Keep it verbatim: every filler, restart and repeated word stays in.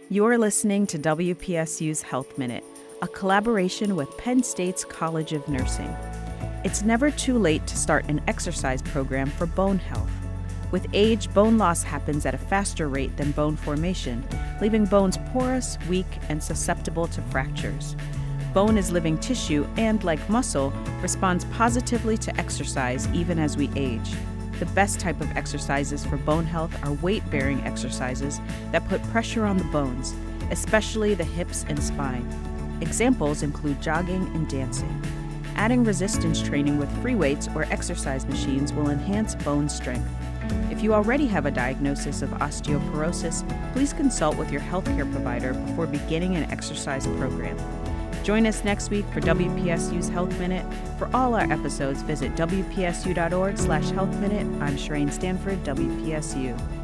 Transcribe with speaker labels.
Speaker 1: You're listening to W P S U's Health Minute, a collaboration with Penn State's College of Nursing. It's never too late to start an exercise program for bone health. With age, bone loss happens at a faster rate than bone formation, leaving bones porous, weak, and susceptible to fractures. Bone is living tissue and, like muscle, responds positively to exercise even as we age. The best type of exercises for bone health are weight-bearing exercises that put pressure on the bones, especially the hips and spine. Examples include jogging and dancing. Adding resistance training with free weights or exercise machines will enhance bone strength. If you already have a diagnosis of osteoporosis, please consult with your healthcare provider before beginning an exercise program. Join us next week for W P S U's Health Minute. For all our episodes, visit W P S U dot org slash health minute. I'm Shireen Stanford, W P S U.